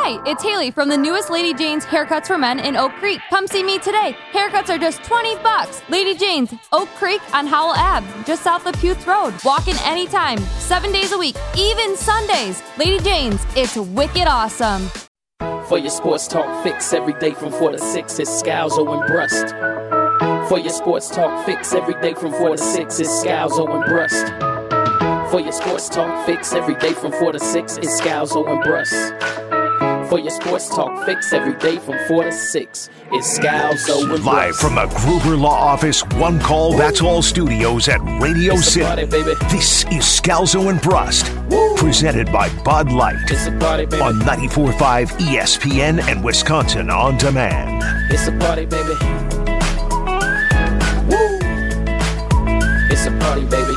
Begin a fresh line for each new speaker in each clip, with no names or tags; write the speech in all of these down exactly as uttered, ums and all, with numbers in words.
Hi, it's Haley from the newest Lady Jane's Haircuts for Men in Oak Creek. Come see me today. Haircuts are just twenty bucks. Lady Jane's, Oak Creek on Howell Ave, just south of Puth Road. Walk in anytime, seven days a week, even Sundays. Lady Jane's, it's wicked awesome.
For your sports talk fix every day from four to six, it's Scalzo and Brust. For your sports talk fix every day from four to six, it's Scalzo and Brust. For your sports talk fix every day from four to six, it's Scalzo and Brust. For your sports talk fix every day from four to six, it's Scalzo and Brust.
Live from the Gruber Law Office, One Call That's All Studios at Radio
It's a
City.
party, baby.
This is Scalzo and Brust,
Woo.
presented by Bud Light
It's a party, baby.
on ninety-four point five E S P N and Wisconsin On Demand.
It's a party, baby. Woo. It's a party, baby.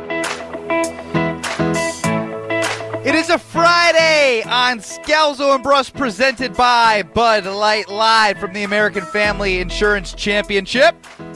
It is a Friday on Scalzo and Brust, presented by Bud Light, live from the American Family Insurance Championship.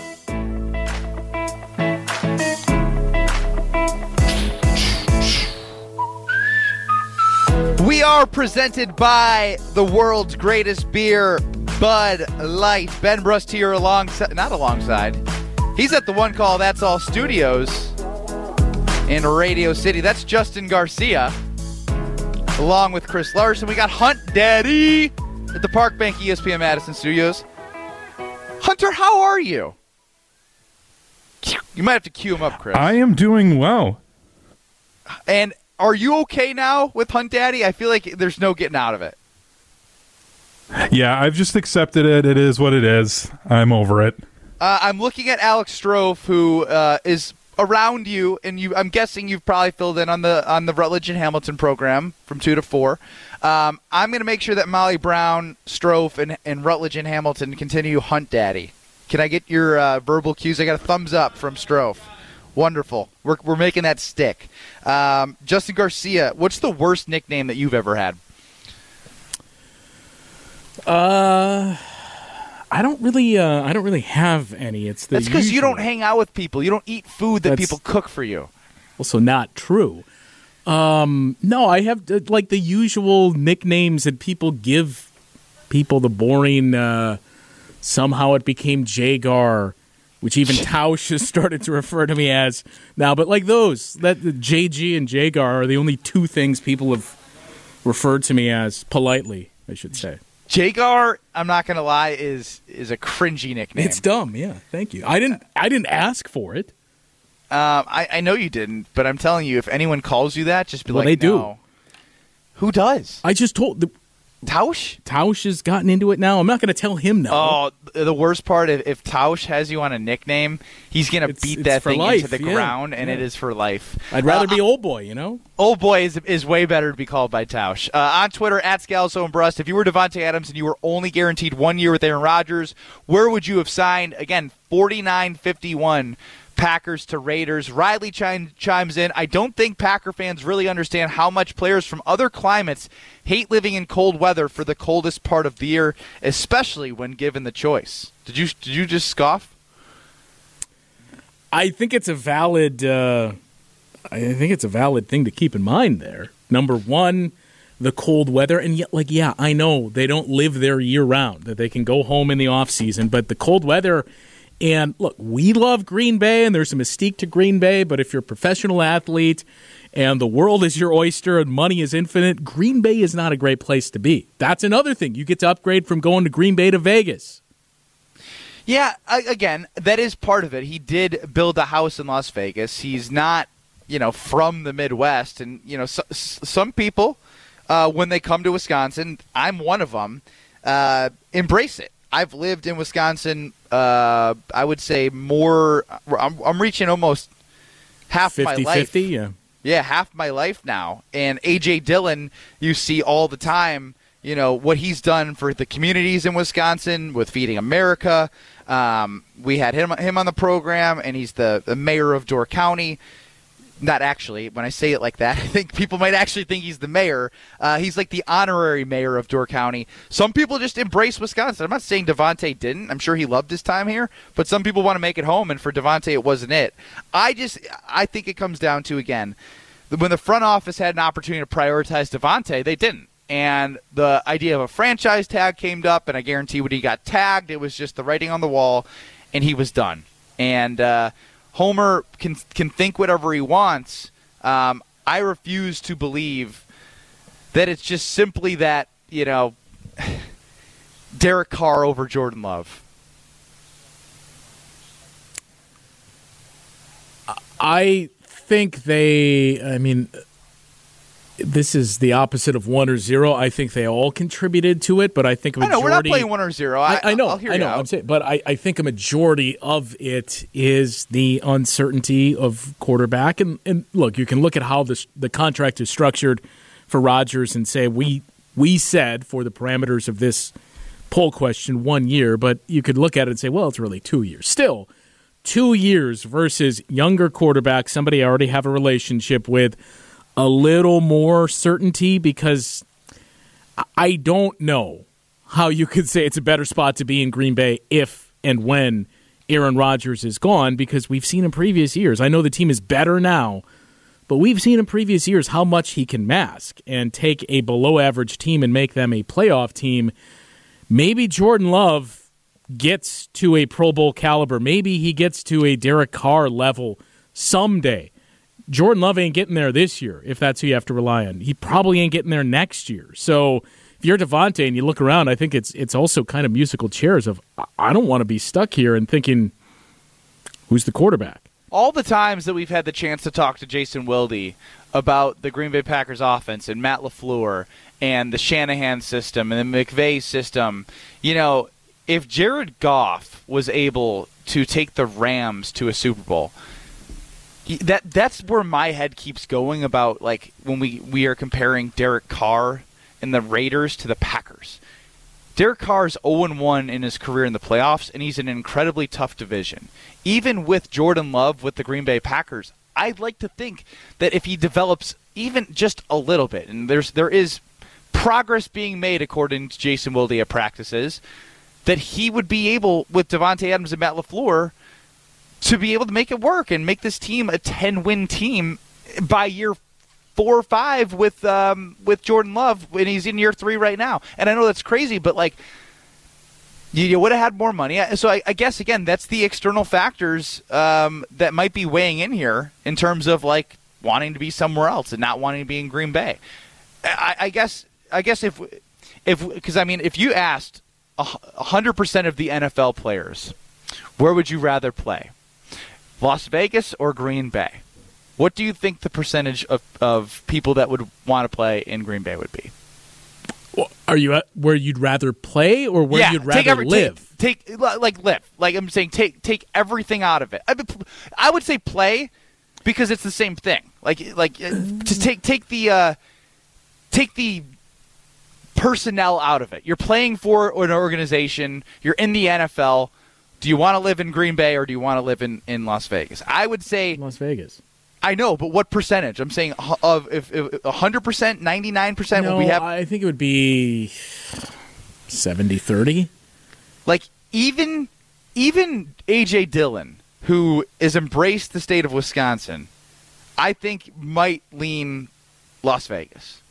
We are presented by the world's greatest beer, Bud Light. Ben Brust here alongside, not alongside, he's at the One Call That's All Studios in Radio City. That's Justin Garcia, along with Chris Larson. We got Hunt Daddy at the Park Bank E S P N Madison Studios. Hunter, how are you? You might have to cue him up, Chris.
I am doing well.
And are you okay now with Hunt Daddy? I feel like there's no getting out of it.
Yeah, I've just accepted it. It is what it is. I'm over it.
Uh, I'm looking at Alex Strofe, who uh, is around you, and you. I'm guessing you've probably filled in on the on the Rutledge and Hamilton program from two to four. Um, I'm going to make sure that Molly Brown, Strofe, and, and Rutledge and Hamilton continue Hunt Daddy. Can I get your uh, verbal cues? I got a thumbs up from Strofe. Wonderful. We're we're making that stick. Um, Justin Garcia, what's the worst nickname that you've ever had?
Uh, I don't really. Uh, I don't really have any. It's the
That's because you
usual.
don't hang out with people. You don't eat food that
That's-
people cook for you.
Also, not true. Um, no, I have uh, like the usual nicknames that people give people. The boring. Uh, somehow it became Jagar, which even Tausch has started to refer to me as now. But like those, that the J G and Jagar are the only two things people have referred to me as politely, I should say.
Jagar, I'm not going to lie, is is a cringy nickname.
It's dumb, yeah. Thank you. I didn't. I didn't ask for it.
Um, I, I know you didn't, but I'm telling you, if anyone calls you that, just be
Well,
like,
they do.
no. Who does?
I just told the
Tausch?
Tausch has gotten into it now. I'm not going to tell him no.
Oh, the worst part, if, if Tausch has you on a nickname, he's going to
It's-
beat
it's
that
for
thing
life,
into the
yeah,
ground, and
yeah.
it is for life.
I'd rather
Uh,
be old boy, you know?
Old boy is is way better to be called by Tausch. Uh, on Twitter, at Scalzo and Brust, if you were Devontae Adams and you were only guaranteed one year with Aaron Rodgers, where would you have signed? Again, forty-nine fifty-one, Packers to Raiders. Riley chime, chimes in, I don't think Packer fans really understand how much players from other climates hate living in cold weather for the coldest part of the year, especially when given the choice. Did you did you just scoff?
I think it's a valid uh, I think it's a valid thing to keep in mind there. Number one, the cold weather, and yet like yeah, I know they don't live there year round, that they can go home in the off season, but the cold weather. And look, we love Green Bay, and there's a mystique to Green Bay, but if you're a professional athlete and the world is your oyster and money is infinite, Green Bay is not a great place to be. That's another thing. You get to upgrade from going to Green Bay to Vegas.
Yeah, I, again, that is part of it. He did build a house in Las Vegas. He's not, you know, from the Midwest. And, you know, so, some people, uh, when they come to Wisconsin, I'm one of them, uh, embrace it. I've lived in Wisconsin, uh, I would say more, I'm, I'm reaching almost half my life.
fifty-fifty, yeah.
Yeah, half my life now. And A J Dillon, you see all the time, you know, what he's done for the communities in Wisconsin with Feeding America. Um, we had him him on the program, and he's the, the mayor of Door County. Not actually. When I say it like that, I think people might actually think he's the mayor. Uh, he's like the honorary mayor of Door County. Some people just embrace Wisconsin. I'm not saying Devontae didn't. I'm sure he loved his time here. But some people want to make it home, and for Devontae, it wasn't it. I just I think it comes down to, again, when the front office had an opportunity to prioritize Devontae, they didn't. and the idea of a franchise tag came up, and I guarantee when he got tagged, it was just the writing on the wall, and he was done. And uh, Homer can can think whatever he wants. Um, I refuse to believe that it's just simply that, you know, Derek Carr over Jordan Love.
I think they, I mean, this is the opposite of one or zero. I think they all contributed to it, but I think a majority.
I know, we're not playing one or zero. I,
I, I know,
I'll hear
I know.
you out.
I'm saying, but I, I think a majority of it is the uncertainty of quarterback. And, and look, you can look at how this, the contract is structured for Rodgers and say we we said for the parameters of this poll question one year, but you could look at it and say, well, it's really two years. Still, two years versus younger quarterback, somebody I already have a relationship with, a little more certainty, because I don't know how you could say it's a better spot to be in Green Bay if and when Aaron Rodgers is gone, because we've seen in previous years. I know the team is better now, but we've seen in previous years how much he can mask and take a below-average team and make them a playoff team. Maybe Jordan Love gets to a Pro Bowl caliber. Maybe he gets to a Derek Carr level someday. Jordan Love ain't getting there this year, if that's who you have to rely on. He probably ain't getting there next year. So if you're Devontae and you look around, I think it's it's also kind of musical chairs of, I don't want to be stuck here and thinking, who's the quarterback?
All the times that we've had the chance to talk to Jason Wilde about the Green Bay Packers offense and Matt LaFleur and the Shanahan system and the McVay system, you know, if Jared Goff was able to take the Rams to a Super Bowl, that that's where my head keeps going about, like, when we, we are comparing Derek Carr and the Raiders to the Packers. Derek Carr is oh and one in his career in the playoffs, and he's in an incredibly tough division. Even with Jordan Love with the Green Bay Packers, I'd like to think that if he develops even just a little bit, and there's there is progress being made according to Jason Wilde at practices, that he would be able, with Devontae Adams and Matt LaFleur, to be able to make it work and make this team a ten-win team by year four or five with um, with Jordan Love, and he's in year three right now. And I know that's crazy, but like, you, you would have had more money. So I, I guess, again, that's the external factors um, that might be weighing in here in terms of, like, wanting to be somewhere else and not wanting to be in Green Bay. I, I guess I guess if if because I mean, if you asked one hundred percent of the N F L players, where would you rather play, Las Vegas or Green Bay? What do you think the percentage of, of people that would want to play in Green Bay would be?
Well, are you at where you'd rather play or where
yeah,
you'd rather
take every,
live?
Take, take like live. Like I'm saying, take take everything out of it. I, mean, I would say play because it's the same thing. Like like to take take the uh, take the personnel out of it. You're playing for an organization. You're in the N F L. Do you want to live in Green Bay or do you want to live in, in Las Vegas? I would say
Las Vegas.
I know, but what percentage? I'm saying of if, if one hundred percent, ninety-nine percent
No,
will we have.
I think it would be seventy thirty.
Like even even A J Dillon, who has embraced the state of Wisconsin, I think might lean Las Vegas.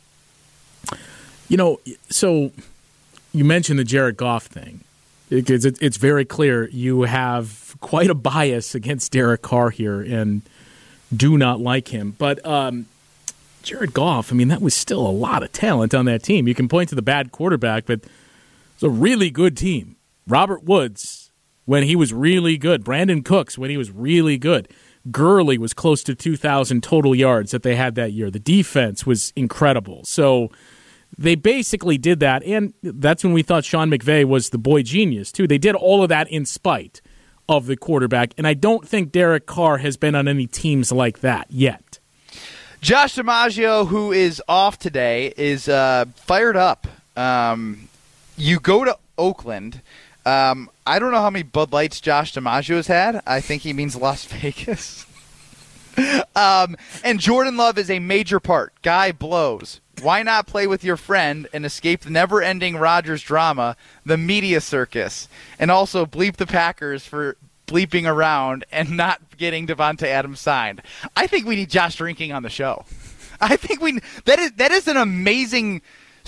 You know, so you mentioned the Jared Goff thing. It's, it's very clear you have quite a bias against Derek Carr here and do not like him. But um, Jared Goff, I mean, that was still a lot of talent on that team. You can point to the bad quarterback, but it's a really good team. Robert Woods, when he was really good. Brandon Cooks, when he was really good. Gurley was close to two thousand total yards that they had that year. The defense was incredible. So they basically did that, and that's when we thought Sean McVay was the boy genius, too. They did all of that in spite of the quarterback, and I don't think Derek Carr has been on any teams like that yet.
Josh DiMaggio, who is off today, is uh, fired up. Um, you go to Oakland. Um, I don't know how many Bud Lights Josh DiMaggio has had. I think he means Las Vegas. um, and Jordan Love is a major part. Guy blows. Why not play with your friend and escape the never-ending Rodgers drama, the media circus, and also bleep the Packers for bleeping around and not getting Devontae Adams signed? I think we need Josh Drinking on the show. I think we that is that is an amazing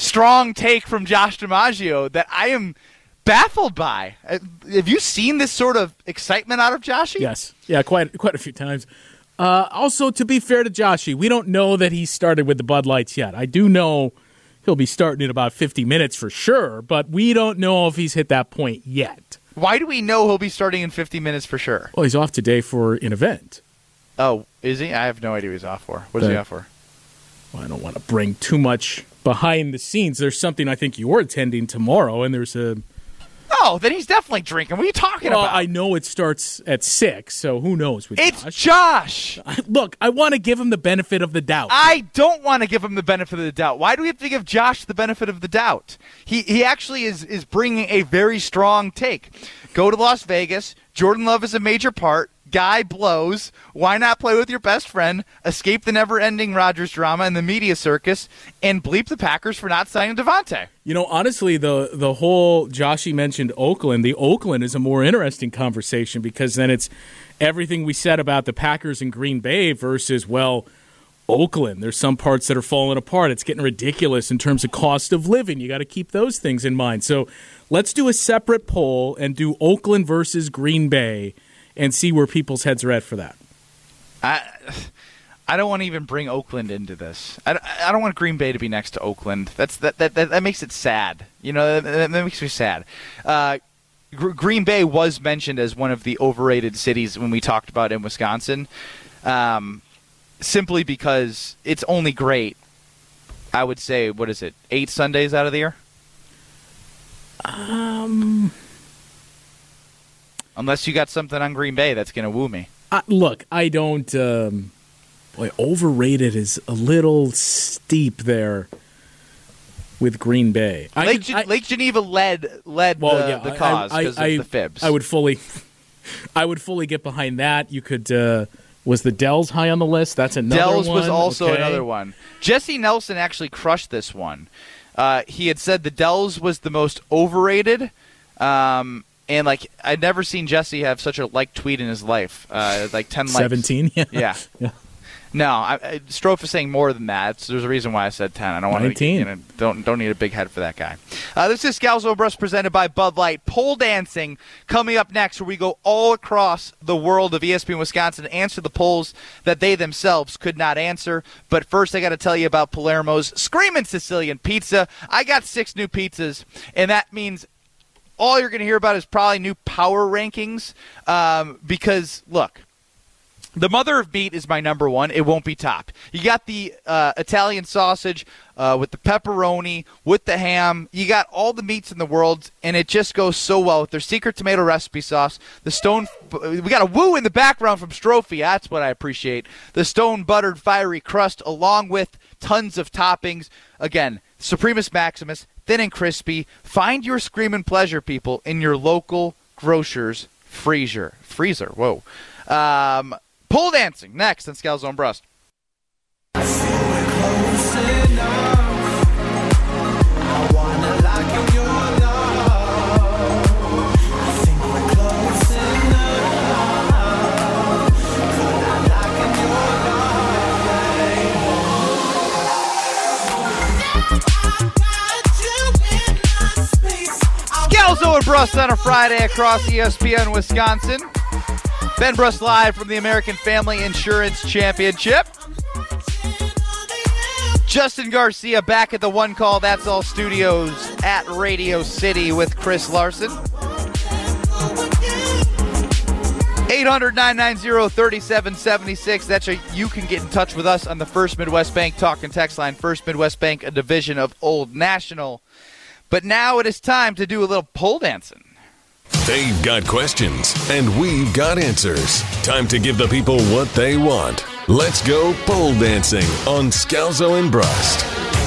strong take from Josh DiMaggio that I am baffled by. Have you seen this sort of excitement out of Joshy?
Yes. Yeah, quite quite a few times. Uh, also, to be fair to Joshy, we don't know that he started with the Bud Lights yet. I do know he'll be starting in about fifty minutes for sure, but we don't know if he's hit that point yet.
Why do we know he'll be starting in fifty minutes for sure?
Well, he's off today for an event.
Oh, is he? I have no idea what he's off for. What is
the,
he off for?
Well, I don't want to bring too much behind the scenes. There's something I think you're attending tomorrow, and there's a...
Oh, then he's definitely drinking. What are you talking
well,
about?
I know it starts at six, so who knows with
it's
Josh.
Josh.
I, look, I want to give him the benefit of the doubt.
I don't want to give him the benefit of the doubt. Why do we have to give Josh the benefit of the doubt? He he actually is, is bringing a very strong take. Go to Las Vegas. Jordan Love is a major part. Guy blows. Why not play with your best friend, escape the never-ending Rodgers drama and the media circus, and bleep the Packers for not signing Devontae?
You know, honestly, the the whole Joshy mentioned Oakland. The Oakland is a more interesting conversation because then it's everything we said about the Packers and Green Bay versus, well, Oakland. There's some parts that are falling apart. It's getting ridiculous in terms of cost of living. You got to keep those things in mind. So let's do a separate poll and do Oakland versus Green Bay and see where people's heads are at for that.
I I don't want to even bring Oakland into this. I, I don't want Green Bay to be next to Oakland. That's that that that, that makes it sad. You know, that, that makes me sad. Uh, Gr- Green Bay was mentioned as one of the overrated cities when we talked about in Wisconsin, um, simply because it's only great. I would say, what is it, eight Sundays out of the year?
Um.
Unless you got something on Green Bay that's going to woo me.
Uh, look, I don't. Um, boy, overrated is a little steep there with Green Bay. I
Lake,
could, I,
Lake Geneva led led
well,
the,
yeah,
the cause because of
I,
the fibs.
I would fully, I would fully get behind that. You could. Uh, was the Dells high on the list? That's another
Dells
one.
was also
okay.
another one. Jesse Nelson actually crushed this one. Uh, he had said the Dells was the most overrated. Um, And, like, I'd never seen Jesse have such a like tweet in his life. Uh, like ten likes.
seventeen? Yeah.
Yeah.
yeah.
No, I, I, Strofe is saying more than that. So there's a reason why I said ten. I don't want to, you know, don't don't need a big head for that guy. Uh, this is Scalzo and Brust presented by Bud Light. Pole dancing coming up next, where we go all across the world of E S P N Wisconsin to answer the polls that they themselves could not answer. But first, I got to tell you about Palermo's Screamin' Sicilian Pizza. I got six new pizzas, and that means all you're going to hear about is probably new power rankings um, because, look, the mother of meat is my number one. It won't be topped. You got the uh, Italian sausage uh, with the pepperoni, with the ham. You got all the meats in the world, and it just goes so well with their secret tomato recipe sauce. The stone, we got a woo in the background from Strophe. That's what I appreciate. The stone buttered fiery crust along with tons of toppings. Again, Supremus Maximus, thin and crispy. Find your screamin' pleasure, people, in your local grocer's freezer. Freezer, whoa. Um, pole dancing, next on Scalzo and Brust. Scalzo and Brust on a Friday across E S P N Wisconsin. Ben Brust live from the American Family Insurance Championship. Justin Garcia back at the One Call That's All Studios at Radio City with Chris Larson. eight hundred, nine nine zero, three seven seven six. That's how you can get in touch with us on the First Midwest Bank Talk and Text line. First Midwest Bank, a division of Old National. But now it is time to do a little pole dancing.
They've got questions, and we've got answers. Time to give the people what they want. Let's go pole dancing on Scalzo and Brust.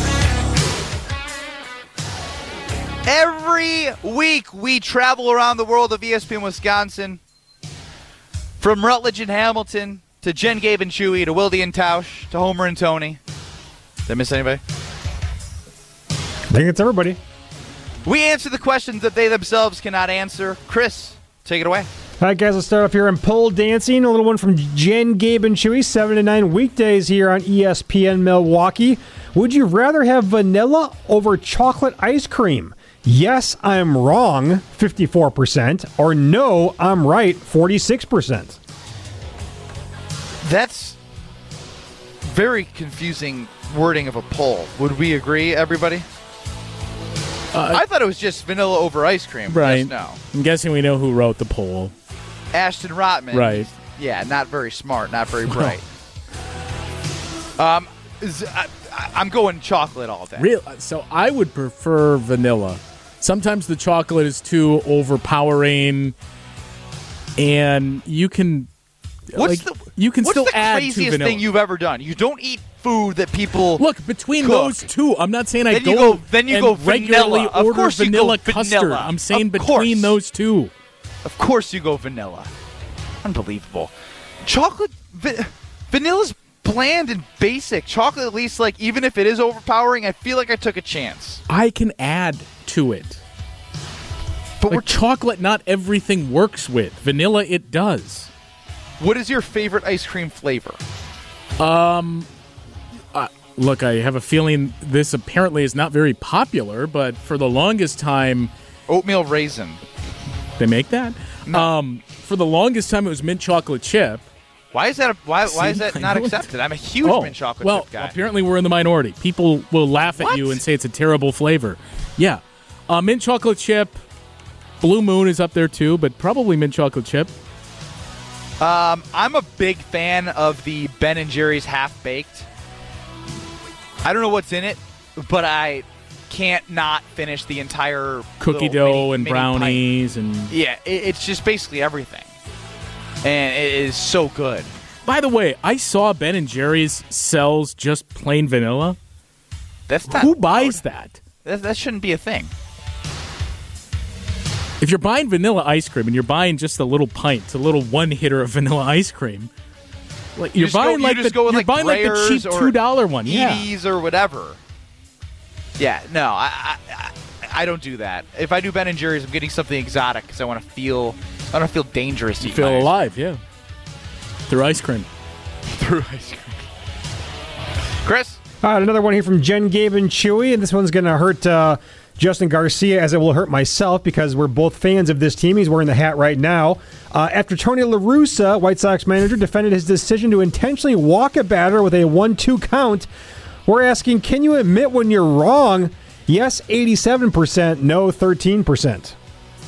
Every week we travel around the world of E S P N Wisconsin, from Rutledge and Hamilton to Jen, Gabe, and Chewy to Wildy and Tausch to Homer and Tony. Did I miss anybody?
I think it's everybody.
We answer the questions that they themselves cannot answer. Chris, take it away.
All right, guys, let's start off here in pole dancing. A little one from Jen, Gabe, and Chewy, seven to nine weekdays here on E S P N Milwaukee. Would you rather have vanilla over chocolate ice cream? Yes, I'm wrong, fifty-four percent, or no, I'm right, forty-six percent.
That's very confusing wording of a poll. Would we agree, everybody? Uh, I thought it was just vanilla over ice cream.
Right.
Yes, no.
I'm guessing we know who wrote the poll.
Ashton Rotman.
Right.
Yeah, not very smart, not very bright. um, is, I, I'm going chocolate all day.
Real. So I would prefer vanilla. Sometimes the chocolate is too overpowering, and you can.
What's
like,
the
you can
what's
still
the
add
craziest
to vanilla.
thing you've ever done? You don't eat food that people
look between
cook.
those two. I'm not saying I
then
go,
you go then you
and
go
regularly
vanilla. Of
order
course you
vanilla
go
custard.
vanilla.
I'm saying
of
between
course.
those two.
Of course you go vanilla. Unbelievable. Chocolate va- vanilla's bland and basic. Chocolate, at least, like even if it is overpowering, I feel like I took a chance.
I can add to it.
But
like
we're
chocolate, not everything works with. Vanilla, it does.
What is your favorite ice cream flavor?
Um, uh, look, I have a feeling this apparently is not very popular, but for the longest time,
oatmeal raisin.
They make that.
No.
Um, for the longest time, it was mint chocolate chip.
Why is that? A, why? Why is
See,
that
I
not
know
accepted? I'm a huge
oh,
mint chocolate
well,
chip guy.
apparently we're in the minority. People will laugh at
What?
you and say it's a terrible flavor. Yeah, uh, mint chocolate chip. Blue Moon is up there too, but probably mint chocolate chip.
Um, I'm a big fan of the Ben and Jerry's Half Baked. I don't know what's in it, but I can't not finish the entire
Cookie
little
dough
mini,
and
mini
brownies
pint.
and
Yeah, it, it's just basically everything, and it is so good.
By the way, I saw Ben and Jerry's sells just plain vanilla.
That's not,
Who buys that?
That, that shouldn't be a thing.
If you're buying vanilla ice cream and you're buying just a little pint, a little one hitter of vanilla ice cream, like
You
you're
just go-
buying
you
like
just
the
go with,
you're
like,
buying like the
Breyers
cheap
or
two dollar one, yeah.
Edie's or whatever. Yeah, no, I, I I don't do that. If I do Ben and Jerry's, I'm getting something exotic because I want to feel I want to feel dangerous.
You
eating
feel
my ice
alive, yeah. Through ice cream.
through ice cream. Chris,
All right, another one here from Jen, Gabe, and Chewy, and this one's going to hurt uh, Justin Garcia as it will hurt myself because we're both fans of this team. He's wearing the hat right now. Uh, after Tony La Russa, White Sox manager, defended his decision to intentionally walk a batter with a one two count, we're asking, can you admit when you're wrong? Yes, eighty-seven percent. No, thirteen percent.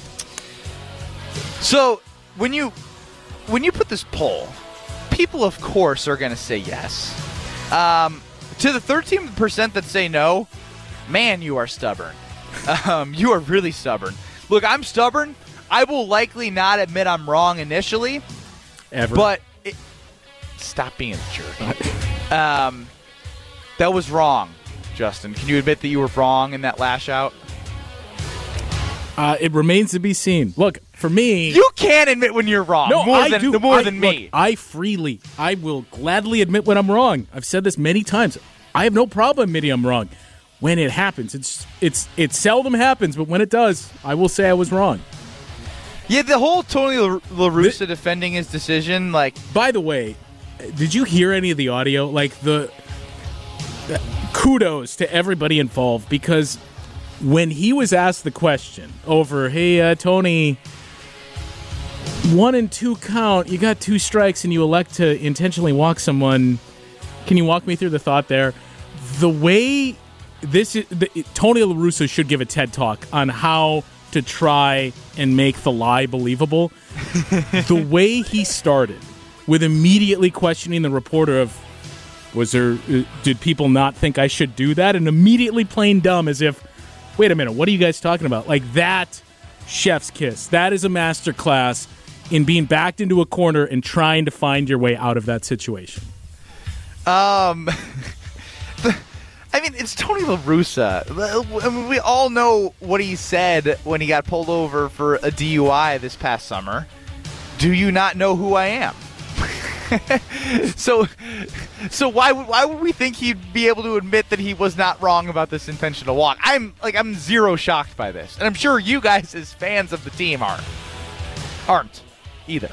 so when you when you put this poll, people of course are going to say yes. Um, to the thirteen percent that say no, man, you are stubborn. Um, you are really stubborn. Look, I'm stubborn. I will likely not admit I'm wrong initially,
Ever.
but it, stop being a jerk. Um, that was wrong, Justin. Can you admit that you were wrong in that lash out?
Uh, it remains to be seen. Look, for me...
You can't admit when you're wrong.
No,
more
I
than,
do.
More
I,
than
look,
me.
I freely, I will gladly admit when I'm wrong. I've said this many times. I have no problem admitting I'm wrong. When it happens, it's it's it seldom happens, but when it does, I will say I was wrong.
Yeah, the whole Tony La, La Russa defending his decision, like...
By the way, did you hear any of the audio? Like, the, the kudos to everybody involved, because when he was asked the question over, hey, uh, Tony, one and two count, you got two strikes, and you elect to intentionally walk someone. Can you walk me through the thought there? The way this is, the, Tony La Russa should give a TED Talk on how to try and make the lie believable. The way he started with immediately questioning the reporter of, was there, uh, did people not think I should do that? And immediately playing dumb as if, wait a minute, what are you guys talking about? Like, that, chef's kiss. That is a master class in being backed into a corner and trying to find your way out of that situation.
Um, I mean, it's Tony La Russa. I mean, we all know what he said when he got pulled over for a D U I this past summer. Do you not know who I am? so, so why would why would we think he'd be able to admit that he was not wrong about this intentional walk? I'm like I'm zero shocked by this, and I'm sure you guys, as fans of the team, aren't aren't either.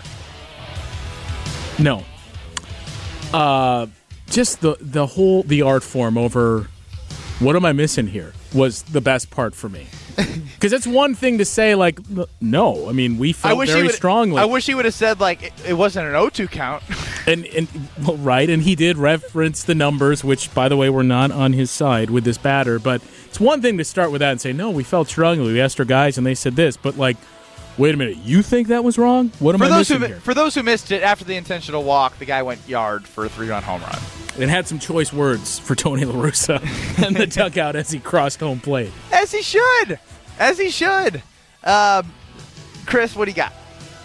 No. Uh, just the the whole the art form over what am I missing here? Was the best part for me. Because it's one thing to say, like, no. I mean, we felt
I wish
very
he would,
strongly.
I wish he would have said, like, it, it wasn't an oh two count.
and, and well, right, and he did reference the numbers, which, by the way, were not on his side with this batter. But it's one thing to start with that and say, no, we felt strongly. We asked our guys, and they said this. But, like, wait a minute, you think that was wrong? What am
for
I
those
missing
who,
here?
For those who missed it, after the intentional walk, the guy went yard for a three-run home run.
And had some choice words for Tony La Russa in the dugout as he crossed home plate.
As he should. As he should. Um, Chris, what do you got?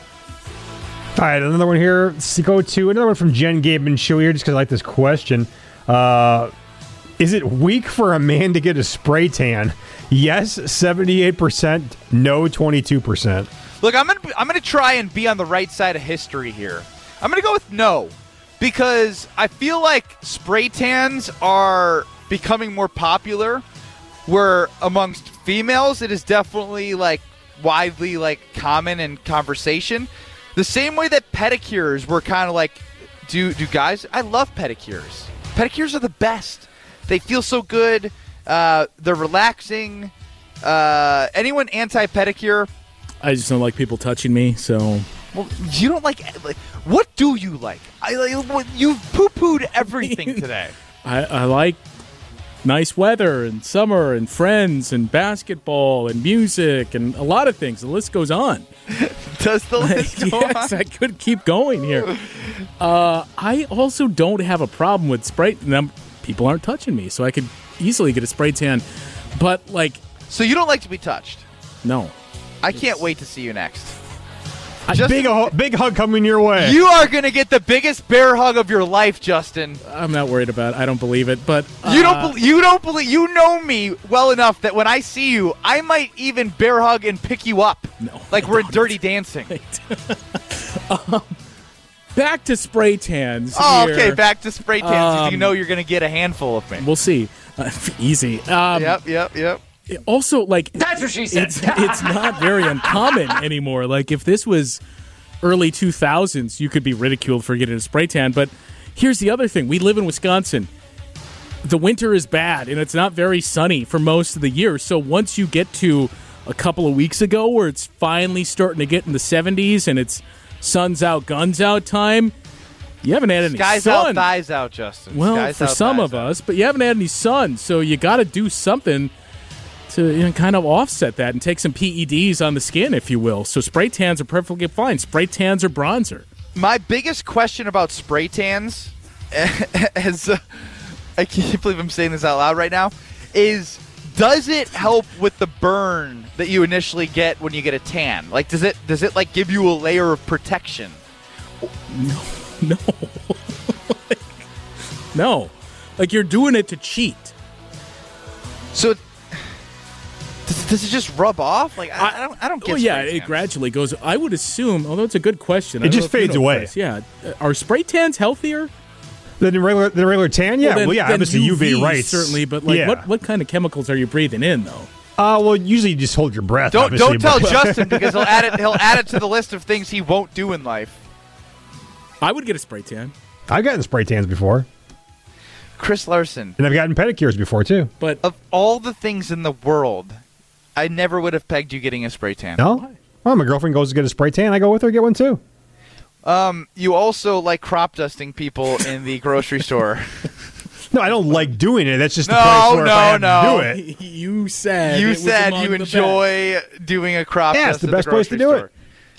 All right, another one here. Let's go to another one from Jen, Gabe, and Chewy here, just because I like this question. Uh, is it weak for a man to get a spray tan? Yes, seventy-eight percent. No, twenty-two percent.
Look, I'm gonna I'm gonna try and be on the right side of history here. I'm gonna go with no, because I feel like spray tans are becoming more popular. Where amongst females, it is definitely like widely like common in conversation. The same way that pedicures were kind of like, do do guys? I love pedicures. Pedicures are the best. They feel so good. Uh, they're relaxing. Uh, anyone anti-pedicure?
I just don't like people touching me, so...
Well, you don't like... like what do you like? I like what, you've poo-pooed everything today.
I, I like nice weather and summer and friends and basketball and music and a lot of things. The list goes on.
Does the list go
yes,
on?
I could keep going here. Uh, I also don't have a problem with spray... Now, people aren't touching me, so I could easily get a spray tan. But, like...
So you don't like to be touched?
No.
I can't wait to see you next.
Just big, a, big hug coming your way.
You are going to get the biggest bear hug of your life, Justin.
I'm not worried about it. I don't believe it, but... Uh,
you don't be- You don't believe... You know me well enough that when I see you, I might even bear hug and pick you up.
No.
Like we're in Dirty Dancing.
um, back to spray tans.
Oh,
here.
okay. Back to spray tans.
Um,
you know you're going to get a handful of me.
We'll see. Uh, easy. Um,
yep, yep, yep.
Also, like...
That's what she said.
It's, it's not very uncommon anymore. Like, if this was early two thousands, you could be ridiculed for getting a spray tan. But here's the other thing. We live in Wisconsin. The winter is bad, and it's not very sunny for most of the year. So once you get to a couple of weeks ago where it's finally starting to get in the seventies and it's sun's out, guns out time, you haven't had any
Skies
sun.
out, thighs out, Justin.
Well,
Skies
for
out,
some
thighs
of
out.
us, but you haven't had any sun, so you got to do something to, you know, kind of offset that and take some P E Ds on the skin, if you will. So spray tans are perfectly fine. Spray tans or bronzer.
My biggest question about spray tans, as uh, I can't believe I'm saying this out loud right now, is does it help with the burn that you initially get when you get a tan? Like, does it does it like give you a layer of protection?
No, no, like, no. Like you're doing it to cheat.
So. Does, does it just rub off? Like I, I don't, I don't get.
Well, yeah,
spray
it
tans.
gradually goes. I would assume, although it's a good question, I
It
don't
just
know if you
fades
know,
away.
Chris. Yeah, Uh, are spray tans healthier?
Than a regular, than a regular tan? Yeah, well,
then,
yeah,
then
obviously
U
U V
V
rights.
certainly, but like,
yeah.
what what kind of chemicals are you breathing in though?
Uh, well, usually you just hold your breath.
Don't
obviously,
don't tell
but-
Justin because he'll add it. He'll add it to the list of things he won't do in life.
I would get a spray tan,
I've gotten spray tans before,
Chris Larson.
and I've gotten pedicures before too.
but
Of all the things in the world, I never would have pegged you getting a spray tan.
No, well, my girlfriend goes to get a spray tan. I go with her, get one too.
Um, you also like crop dusting people in the grocery store.
No, I don't like doing it. That's just the
No,
place where if
no,
I have
no.
to do it.
you said
You
it was
said
among
you
the best.
enjoy doing a crop
Yeah,
dust
it's the
at
best place to
grocery
do it.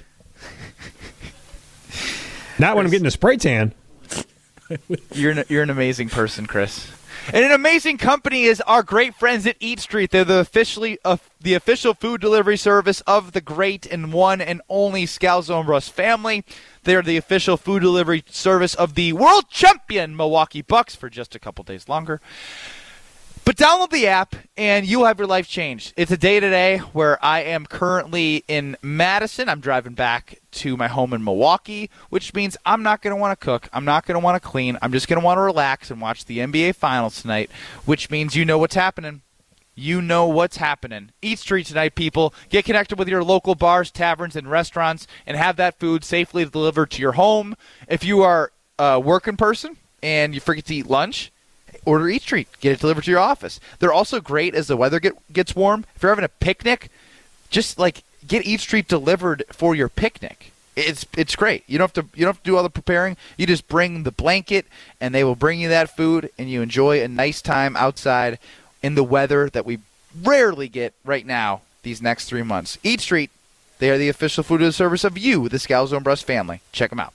Not when I'm getting a spray tan.
You're an, you're an amazing person, Chris. And an amazing company is our great friends at Eat Street. They're the officially uh, the official food delivery service of the great and one and only Scalzo and Russ family. They're the official food delivery service of the world champion Milwaukee Bucks for just a couple days longer. But download the app, and you'll have your life changed. It's a day today where I am currently in Madison. I'm driving back to my home in Milwaukee, which means I'm not going to want to cook. I'm not going to want to clean. I'm just going to want to relax and watch the N B A Finals tonight, which means you know what's happening. You know what's happening. Eat Street tonight, people. Get connected with your local bars, taverns, and restaurants, and have that food safely delivered to your home. If you are a working person and you forget to eat lunch, order Eat Street. Get it delivered to your office. They're also great as the weather get, gets warm. If you're having a picnic, just like get Eat Street delivered for your picnic. It's it's great. You don't have to you don't have to do all the preparing. You just bring the blanket, and they will bring you that food, and you enjoy a nice time outside in the weather that we rarely get right now these next three months. Eat Street, they are the official food and service of you, the Scalzo and Brust family. Check them out.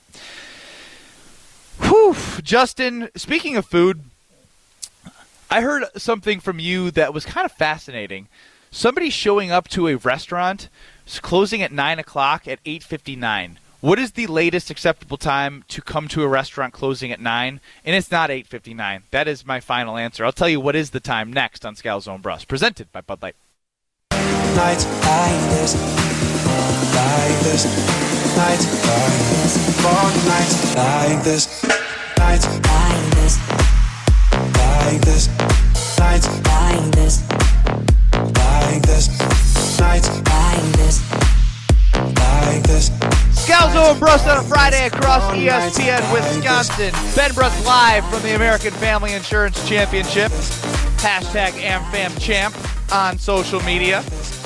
Whew, Justin, speaking of food, I heard something from you that was kind of fascinating. Somebody showing up to a restaurant closing at nine o'clock at eight fifty-nine. What is the latest acceptable time to come to a restaurant closing at nine? And it's not eight fifty-nine. That is my final answer. I'll tell you what is the time next on Scalzo and Brust, presented by Bud Light.
Nights like this, like this, nights like this, for nights like this, nights like this, like this, nights like this, like this, nights like this, like this.
Scalzo and Brust on a Friday across E S P N Wisconsin. Ben Brust live from the American Family Insurance Championship. Hashtag AmFamChamp on social media.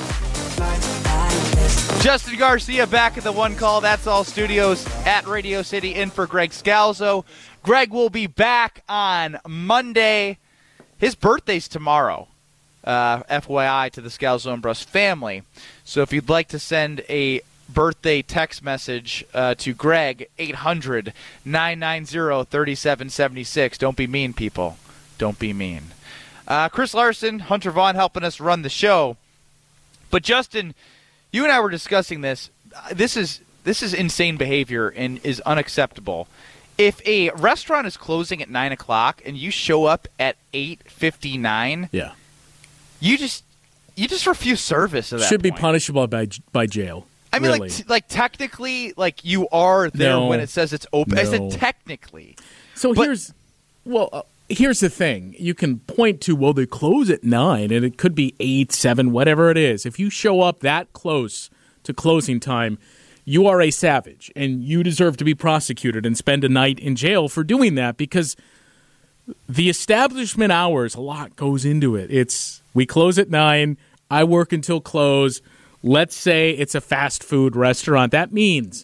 Justin Garcia back at the One Call That's All Studios at Radio City in for Greg Scalzo. Greg will be back on Monday. His birthday's tomorrow. Uh, F Y I to the Scalzo and Brust family. So if you'd like to send a birthday text message uh, to Greg, eight hundred, nine nine zero, three seven seven six. Don't be mean, people. Don't be mean. Uh, Chris Larson, Hunter Vaughn helping us run the show. But Justin, you and I were discussing this. This is this is insane behavior and is unacceptable. If a restaurant is closing at nine o'clock and you show up at eight fifty-nine,
yeah,
you just you just refuse service at that
Should
point.
be punishable by by jail.
I mean,
really.
like, t- like technically, like you are there
No.
when it says it's open. I
No.
said technically.
So
But-
here's, well, uh, here's the thing. You can point to, well, they close at nine, and it could be eight, seven, whatever it is. If you show up that close to closing time, you are a savage, and you deserve to be prosecuted and spend a night in jail for doing that, because the establishment hours, a lot goes into it. It's, we close at nine, I work until close. Let's say it's a fast food restaurant. That means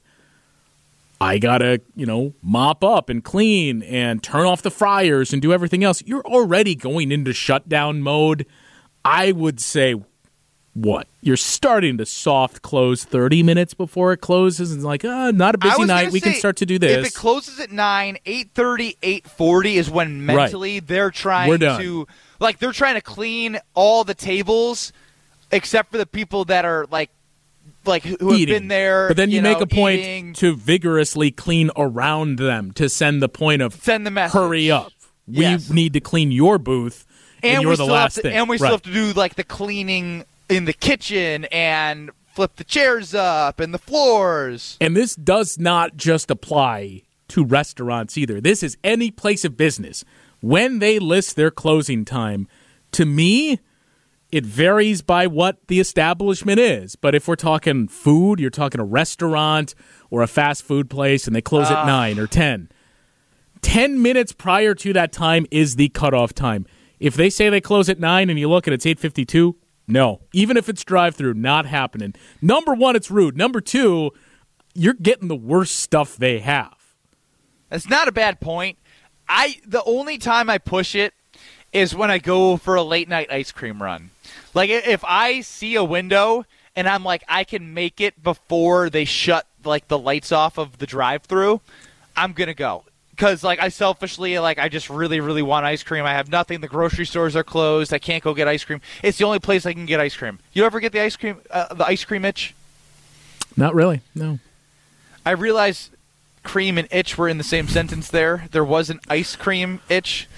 I got to, you know, mop up and clean and turn off the fryers and do everything else. You're already going into shutdown mode. I would say, what? You're starting to soft close thirty minutes before it closes. And it's like, uh, not a
I
busy
was
night.
gonna
We can
say,
start to do this.
If it closes at nine, eight thirty, eight forty is when mentally they're trying
We're done.
to, like, they're trying to clean all the tables except for the people that are, like, like who have
Eating.
been there.
But then you,
you
make
know,
a point
eating.
to vigorously clean around them to send the point of
Send the message.
hurry up.
Yes.
We need to clean your booth, and,
And
you're
we
the
still
last
have to,
thing.
And we
Right.
still have to do, like, the cleaning in the kitchen and flip the chairs up and the floors.
And this does not just apply to restaurants either. This is any place of business. When they list their closing time, to me, it varies by what the establishment is. But if we're talking food, you're talking a restaurant or a fast food place, and they close
Uh.
at nine or ten. Ten minutes prior to that time is the cutoff time. If they say they close at nine and you look and it's eight fifty-two, no. Even if it's drive-through, not happening. Number one, it's rude. Number two, you're getting the worst stuff they have.
That's not a bad point. I the only time I push it is when I go for a late night ice cream run. Like, if I see a window and I'm like, I can make it before they shut, like, the lights off of the drive-through, I'm gonna go. Because, like, I selfishly, like, I just really, really want ice cream. I have nothing. The grocery stores are closed. I can't go get ice cream. It's the only place I can get ice cream. You ever get the ice cream, uh, the ice cream itch?
Not really, no.
I realized cream and itch were in the same sentence there. There was an ice cream itch.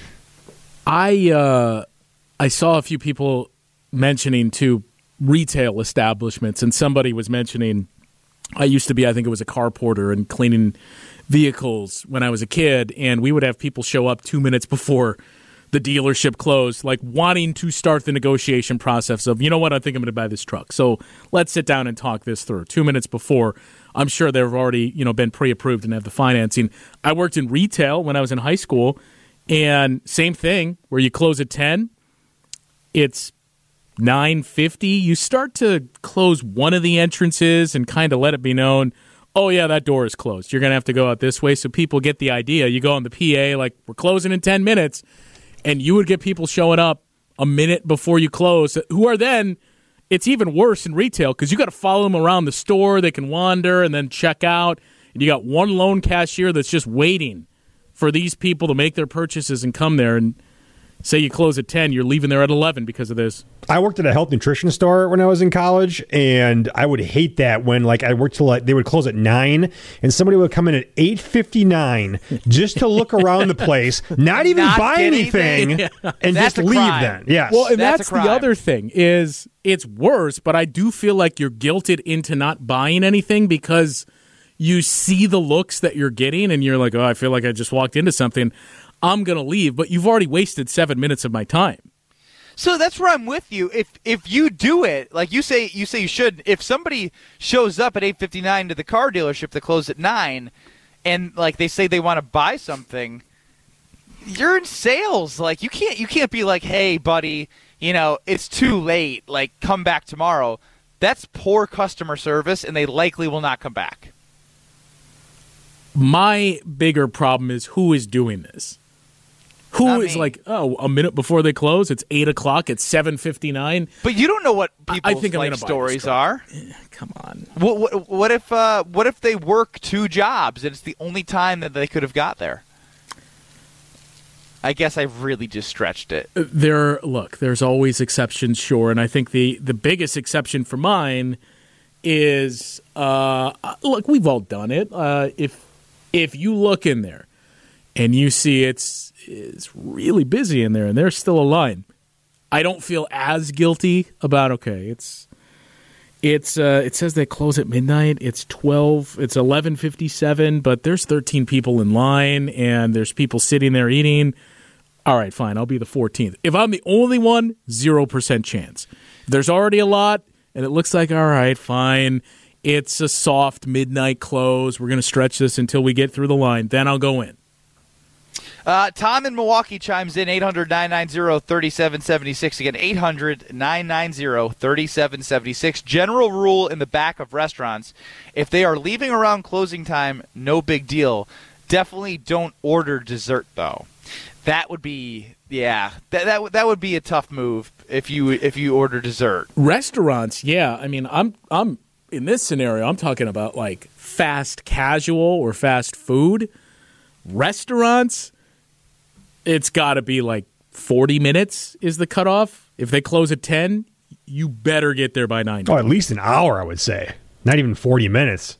I uh, I saw a few people mentioning to retail establishments, and somebody was mentioning, I used to be, I think it was a car porter and cleaning vehicles when I was a kid, and we would have people show up two minutes before the dealership closed, like wanting to start the negotiation process of, you know what, I think I'm going to buy this truck. So let's sit down and talk this through. Two minutes before, I'm sure they've already, you know, been pre-approved and have the financing. I worked in retail when I was in high school, And same thing, where you close at ten, it's nine fifty. You start to close one of the entrances and kind of let it be known, oh, yeah, that door is closed. You're going to have to go out this way, so people get the idea. You go on the P A, like, we're closing in ten minutes, and you would get people showing up a minute before you close, who are then, it's even worse in retail, because you got to follow them around the store. They can wander and then check out. And you got one lone cashier that's just waiting for these people to make their purchases and come there. And say you close at ten, you're leaving there at eleven because of this.
I worked at a health nutrition store when I was in college, and I would hate that when, like, I worked till like they would close at nine, and somebody would come in at eight fifty-nine just to look around the place, not even
Not
buy
get
anything,
anything.
and
That's
just
a
leave.
crime.
Then, yes.
Well, and
That's
that's,
a crime.
the other thing is it's worse, but I do feel like you're guilted into not buying anything because you see the looks that you're getting, and you're like, oh, I feel like I just walked into something. I'm going to leave, but you've already wasted seven minutes of my time.
So that's where I'm with you. If if you do it, like you say you say you should, if somebody shows up at eight fifty-nine to the car dealership that closed at nine, and like they say they want to buy something, you're in sales. Like you can't you can't be like, hey buddy, you know, it's too late, like come back tomorrow. That's poor customer service, and they likely will not come back.
My bigger problem is who is doing this. Who
Not
is
me.
like, oh, a minute before they close, it's eight o'clock, it's seven fifty-nine.
But you don't know what
I- I
people's
think I'm
life
gonna buy this
stories
truck.
are.
Come on.
What, what, what if uh, what if they work two jobs and it's the only time that they could have got there? I guess I really just stretched it.
There, look, there's always exceptions, sure, and I think the, the biggest exception for mine is, uh, look, we've all done it. Uh, if if you look in there and you see it's it's really busy in there and there's still a line, I don't feel as guilty about, okay, it's it's uh, it says they close at midnight. It's twelve. It's eleven fifty-seven, but there's thirteen people in line and there's people sitting there eating. All right, fine. I'll be the fourteenth. If I'm the only one, zero percent chance. If there's already a lot and it looks like, all right, fine, it's a soft midnight close. We're going to stretch this until we get through the line. Then I'll go in.
Uh, Tom in Milwaukee chimes in, eight hundred nine nine zero three seven seven six. Again, eight hundred nine nine zero three seven seven six. General rule in the back of restaurants, if they are leaving around closing time, no big deal. Definitely don't order dessert, though. That would be, yeah, that that, would- that would be a tough move if you if you order dessert.
Restaurants, yeah. I mean, I'm I'm in this scenario, I'm talking about like fast casual or fast food. Restaurants, it's got to be like forty minutes is the cutoff. If they close at ten, you better get there by nine.
Oh, at least an hour, I would say. Not even forty minutes.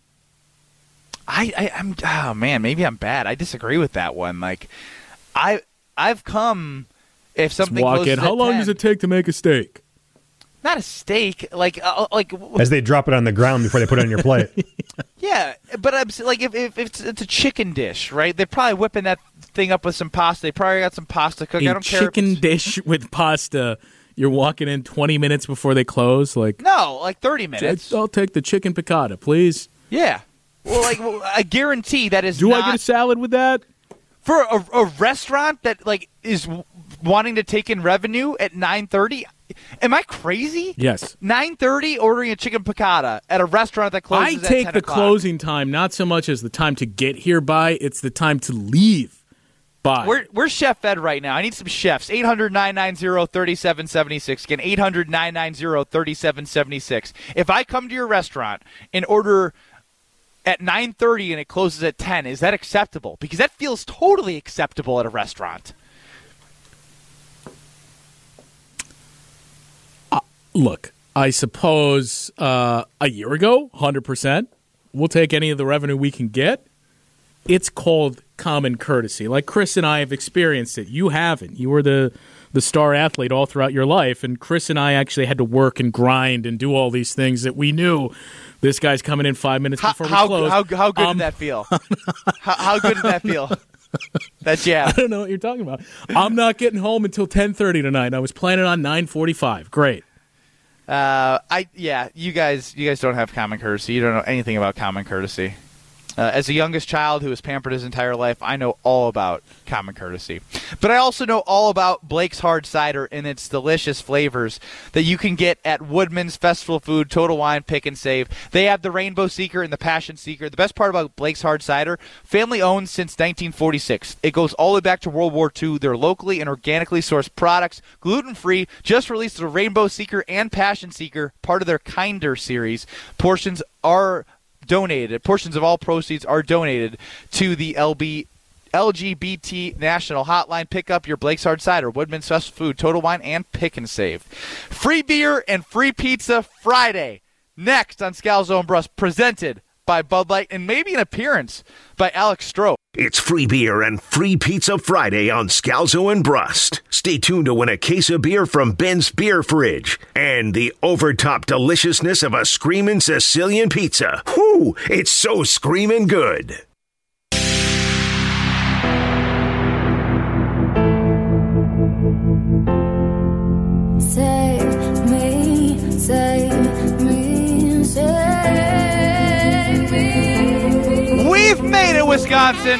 I, I I'm oh man, maybe I'm bad. I disagree with that one. Like, I I've come if
Just
something
walk
closes
in. How
at
long
ten,
does it take to make a steak?
Not a steak, like uh, like
As they drop it on the ground before they put it on your plate.
yeah, but I'm s- like if, if it's it's a chicken dish, right? They're probably whipping that thing up with some pasta. They probably got some pasta cooking. I
A
don't care. if
chicken
it's-
dish with pasta. You're walking in twenty minutes before they close. Like,
No, like thirty minutes.
I'll take the chicken piccata, please.
Yeah. Well, like well, I guarantee that is
Do
not
I get a salad with that?
for a, a restaurant that like is w- wanting to take in revenue at nine thirty. Am I crazy?
Yes.
nine thirty ordering a chicken piccata at a restaurant that
I
closes at
take
ten
the
o'clock.
closing time not so much as the time to get here by, it's the time to leave by.
We're, we're chef fed right now. I need some chefs. eight hundred nine nine zero three seven seven six. Again, eight hundred nine nine zero three seven seven six. If I come to your restaurant and order at nine thirty and it closes at ten, is that acceptable? Because that feels totally acceptable at a restaurant.
Look, I suppose uh, a year ago, one hundred percent, we'll take any of the revenue we can get. It's called common courtesy. Like Chris and I have experienced it. You haven't. You were the, the star athlete all throughout your life, and Chris and I actually had to work and grind and do all these things that we knew this guy's coming in five minutes
How,
before
how,
we close.
how, how good
Um,
did that feel? how, how good did that feel? That jab.
I don't know what you're talking about. I'm not getting home until ten thirty tonight. I was planning on nine forty-five. Great.
Uh, I yeah, you guys, you guys don't have common courtesy. You don't know anything about common courtesy. Uh, as the youngest child who was pampered his entire life, I know all about common courtesy. But I also know all about Blake's Hard Cider and its delicious flavors that you can get at Woodman's Festival Food, Total Wine, Pick and Save. They have the Rainbow Seeker and the Passion Seeker. The best part about Blake's Hard Cider, family-owned since nineteen forty-six. It goes all the way back to World War Two. They're locally and organically sourced products, gluten-free, just released the Rainbow Seeker and Passion Seeker, part of their Kinder series. Portions are donated. Portions of all proceeds are donated to the L B, L G B T National Hotline. Pick up your Blake's Hard Cider, Woodman's Fast Food, Total Wine, and Pick and Save. Free beer and free pizza Friday. Next on Scalzo and Brust, presented by Bud Light, and maybe an appearance by Alex Stroh.
It's free beer and free pizza Friday on Scalzo and Brust. Stay tuned to win a case of beer from Ben's Beer Fridge and the overtop deliciousness of a screamin' Sicilian pizza. Whew, it's so screamin' good.
Save me, save me, save me.
We've made it, Wisconsin.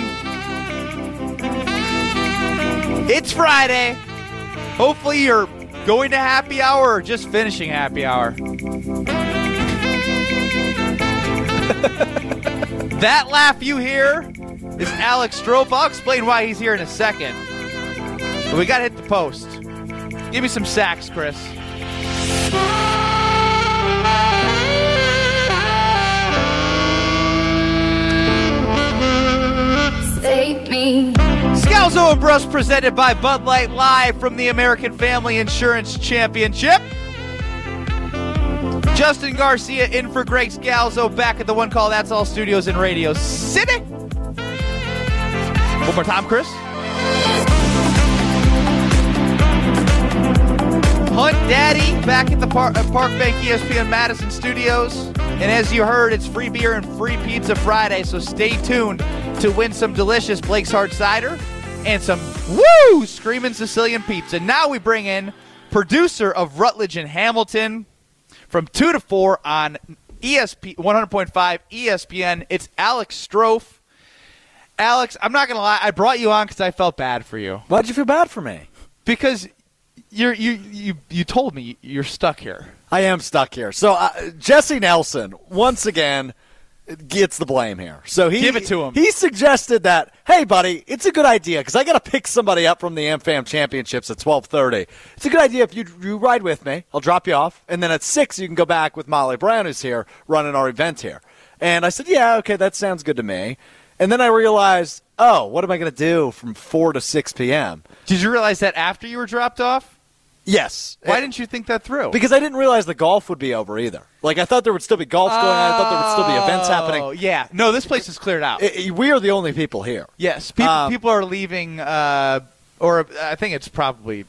It's Friday. Hopefully you're going to happy hour or just finishing happy hour. That laugh you hear is Alex Stroh. I'll explain why he's here in a second. But we got to hit the post. Give me some sacks, Chris.
Save me.
Scalzo and Brust presented by Bud Light, live from the American Family Insurance Championship. Justin Garcia in for Greg Scalzo, back at the One Call That's All Studios in Radio City. One more time, Chris. Hunt Daddy back at the Park, uh, Park Bank E S P N Madison Studios. And as you heard, it's free beer and free pizza Friday, so stay tuned to win some delicious Blake's Hard Cider and some woo screaming Sicilian pizza. Now we bring in producer of Rutledge and Hamilton from two to four on E S P one hundred point five E S P N. It's Alex Stroh. Alex, I'm not going to lie. I brought you on because I felt bad for you.
Why'd you feel bad for me?
Because you're, you you you told me you're stuck here.
I am stuck here. So uh, Jesse Nelson, once again, gets the blame here. So he,
Give it to him.
He suggested that, hey, buddy, it's a good idea because I got to pick somebody up from the AmFam Championships at twelve thirty. It's a good idea if you, you ride with me. I'll drop you off. And then at six, you can go back with Molly Brown, who's here, running our event here. And I said, yeah, okay, that sounds good to me. And then I realized, oh, what am I going to do from four to six p.m.?
Did you realize that after you were dropped off?
Yes.
Why didn't you think that through?
Because I didn't realize the golf would be over either. Like, I thought there would still be golf going on. I thought there would still be events happening.
Oh, yeah. No, this place is cleared out.
It, it, we are the only people here.
Yes. People,
Um,
people are leaving, uh, or I think it's probably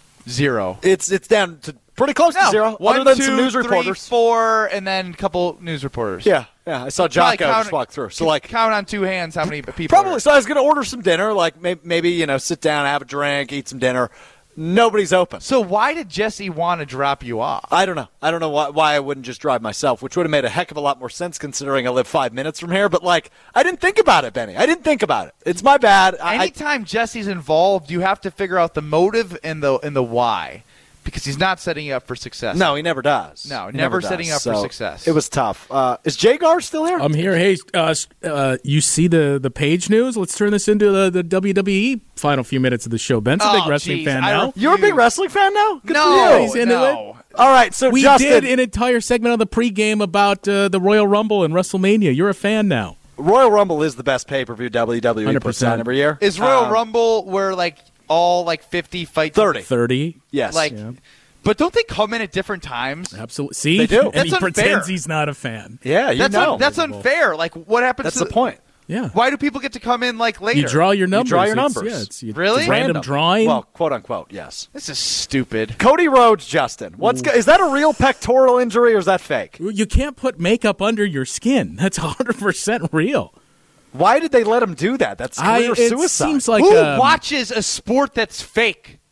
zero.
It's it's down to pretty close
No,
to zero,
one,
other than
two,
some news
three,
reporters.
four, and then a couple news reporters.
Yeah, yeah. I saw
Probably
Jocko
count-
just walk through. So, like,
count on two hands how many people.
probably.
Are.
So I was going to order some dinner, like maybe, maybe, you know, sit down, have a drink, eat some dinner. Nobody's open.
So why did Jesse want to drop you off?
I don't know. I don't know why, why I wouldn't just drive myself, which would have made a heck of a lot more sense considering I live five minutes from here. But, like, I didn't think about it, Benny. I didn't think about it. It's my bad. I,
Anytime Jesse's involved, you have to figure out the motive and the and the why, because he's not setting you up for success.
No, he never does.
No,
He
never
does.
setting up for
So
success.
It was tough. Uh, is Jay Gar still here?
I'm here. Hey, uh, uh, you see the, the page news? Let's turn this into the, the W W E final few minutes of the show. Ben's a big
Oh,
wrestling
geez,
fan
I
now.
refuse.
You're a big wrestling fan now? Good
no,
for you.
He's into
no.
All right, so
We
Justin,
did an entire segment on the pregame about uh, the Royal Rumble and WrestleMania. You're a fan now.
Royal Rumble is the best pay-per-view W W E
one hundred
puts
percent
on every year.
Is Royal
Um,
Rumble where like all like fifty fight
thirty.
thirty.
Yes.
Like,
Yeah.
but don't they come in at different times?
Absolutely. See?
They do.
And
That's
he
unfair.
pretends he's not a fan.
yeah, you
That's
know.
un- that's unfair. Like, what happens?
That's
to
the point.
Yeah.
Why do people get to come in like later?
You draw your numbers.
draw your
It's-
numbers.
yeah, it's, you-
Really?
it's random
Random.
drawing.
Well, quote unquote, yes.
This is stupid.
Cody Rhodes, Justin. What's go- is that a real pectoral injury or is that fake?
you can't put makeup under your skin. That's one hundred percent real.
Why did they let him do that? That's
I,
clear
it
suicide.
seems like
Who
um,
watches a sport that's fake?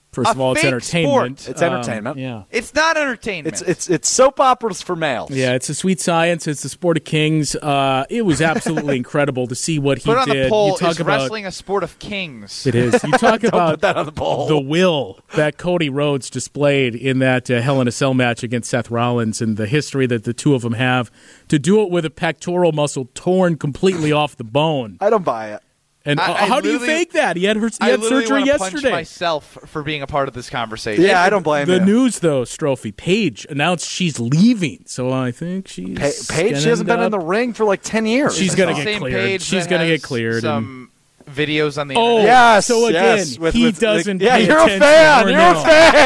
First
A
of all, it's
fake
entertainment.
sport. It's
Um,
entertainment.
yeah.
It's not entertainment.
It's it's it's soap operas for males.
Yeah, it's a sweet science. It's the sport of kings. Uh, it was absolutely incredible to see what he
Put on
did.
the poll,
you talk
is
about,
wrestling a sport of kings?
It is. You talk about
put that on the poll.
the will that Cody Rhodes displayed in that uh, Hell in a Cell match against Seth Rollins and the history that the two of them have. To do it with a pectoral muscle torn completely off the bone.
I don't buy it.
And
I-
uh,
I
how do you
literally-
fake that? He had, her, he
I
had
literally
surgery
want to punch
yesterday.
myself for being a part of this conversation.
Yeah, I don't blame
The
you.
news, though, Strophy, Paige announced she's leaving. So I think she's
Pa- Paige,
gonna
she hasn't
end
been in the
up-
ring for like ten years.
She's
I
gonna
thought.
get
Same
cleared.
page
She's
that
gonna
has
get cleared.
Some videos on the
Oh,
internet.
Yes.
so again,
yes, with-
he
with-
doesn't
Yeah,
pay
you're a
attention
fan.
or
You're
no.
a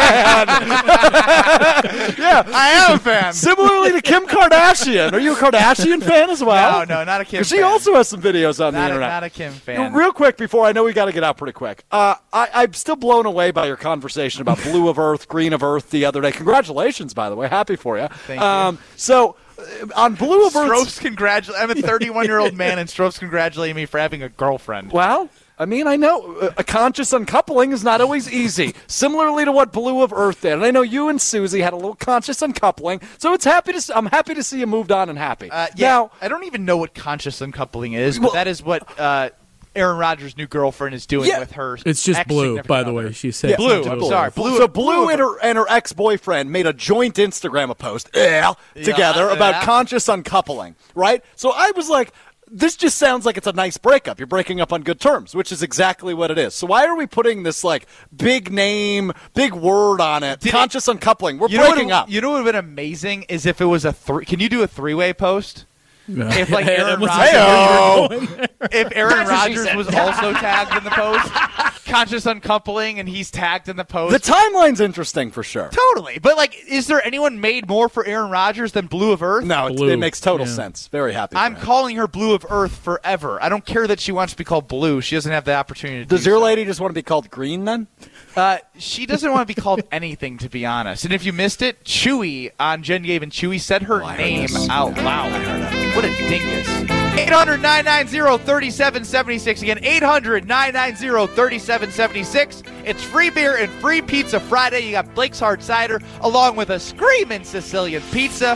fan. yeah,
I am a fan.
Similarly to Kim Kardashian. Are you a Kardashian fan as well?
No, no, not a Kim
'Cause she
fan.
also has some videos on the
Not a,
internet.
not a Kim
You
fan.
know, real quick before I know we got to get out pretty quick. Uh, I, I'm still blown away by your conversation about Blue of Earth, Green of Earth the other day. Congratulations, by the way. Happy for you.
Thank you.
um, So uh, on Blue of Earth,
Stroph's congratulate. I'm a thirty-one-year-old man, and Stroph's congratulating me for having a girlfriend.
well, I mean, I know uh, a conscious uncoupling is not always easy. Similarly to what Blue of Earth did, and I know you and Susie had a little conscious uncoupling. So it's happy to. s- I'm happy to see you moved on and happy.
Uh, yeah,
Now,
I don't even know what conscious uncoupling is, but
Well-
that is what uh, Aaron Rodgers' new girlfriend is doing
Yeah.
with her.
It's just blue,
ex-significant
by the
other.
way. She said
Yeah,
Blue,
it's
I'm
blue.
sorry. Blue-
so
Blue
Blue
of
and her, and her ex-boyfriend made a joint Instagram post yeah, together
Yeah,
about
yeah.
conscious uncoupling, right? So I was like, this just sounds like it's a nice breakup. You're breaking up on good terms, which is exactly what it is. So why are we putting this like big name, big word on it?
Did it-
conscious uncoupling. We're
You know,
breaking
what,
up.
you know what would have been amazing is if it was a three. Can you do a three-way post?
No.
If like Aaron
What's-
Rodgers,
Hey-oh.
if Aaron
That's what she
Rodgers
said.
was also tagged in the post, conscious uncoupling, and he's tagged in the post.
the timeline's interesting for sure.
Totally, but like, is there anyone made more for Aaron Rodgers than Blue of Earth?
No, it,
Blue.
it makes total
Yeah.
sense. Very happy. for
I'm
him.
calling her Blue of Earth forever. I don't care that she wants to be called Blue. She doesn't have the opportunity to
Does
do
your
so.
lady just want to be called Green then?
Uh, she doesn't want to be called anything, to be honest. And if you missed it, Chewy on Jen Gabe and Chewy said her
Oh, I heard
name
this.
out loud. What a dingus. eight hundred, nine nine zero, three seven seven six. Again, eight hundred, nine nine zero, three seven seven six. It's free beer and free pizza Friday. You got Blake's Hard Cider along with a screaming Sicilian pizza.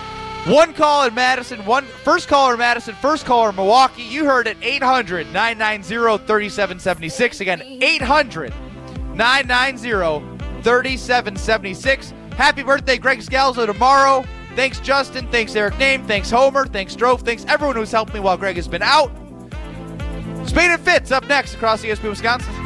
One call in Madison, one first caller in Madison, first caller in Milwaukee. You heard it, eight hundred, nine nine zero, three seven seven six. Again, eight hundred, nine nine zero, three seven seven six. Happy birthday, Greg Scalzo, tomorrow. Thanks, Justin. Thanks, Eric Name. Thanks, Homer. Thanks, Drove. Thanks, everyone who's helped me while Greg has been out. Spade and Fitz up next across E S P Wisconsin.